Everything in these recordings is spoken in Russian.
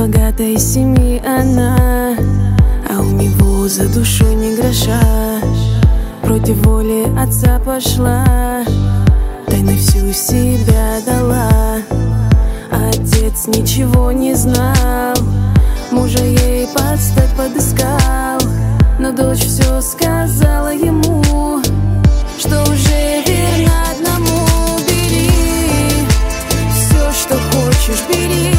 богатой семьи она, а у него за душой ни гроша. Против воли отца пошла, тайно всю себя дала. Отец ничего не знал, мужа ей под стать подыскал. Но дочь все сказала ему, что уже верно одному. Бери все, что хочешь, бери,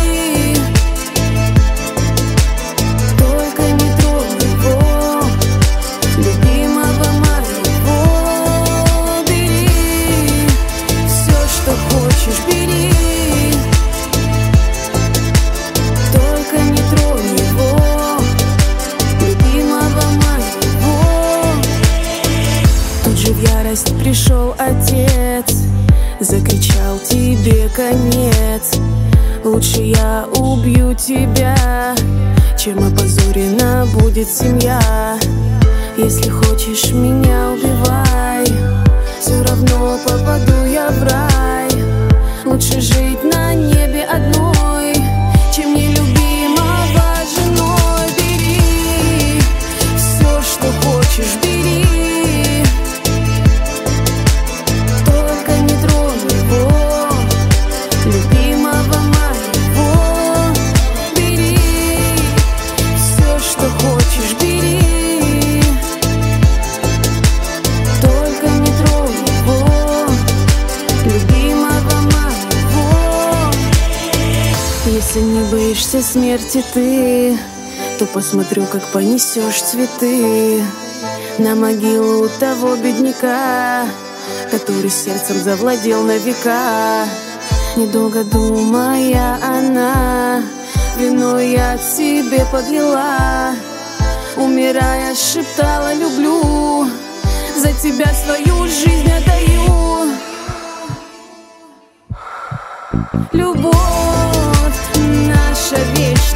только не трогай его, любимого моего. Бери все, что хочешь, бери, только не трогай его, любимого моего. Тут же в ярость пришел отец, закричал: тебе конец. Лучше я убью тебя, чем опозорена будет семья. Если хочешь меня, убивай, все равно попаду я в рай. Лучше жить на небе одной, чем нелюбимого женой. Бери все, что хочешь, бери, только не трогай его, любимого моего. Бери все, что хочешь, бери, только не трогай его, любимого моего. Если не боишься смерти ты, то посмотрю, как понесешь цветы на могилу того бедняка, который сердцем завладел на века. Недолго думая, она вино я себе подлила, умирая, шептала: люблю, за тебя свою жизнь отдаю. Любовь наша вещь.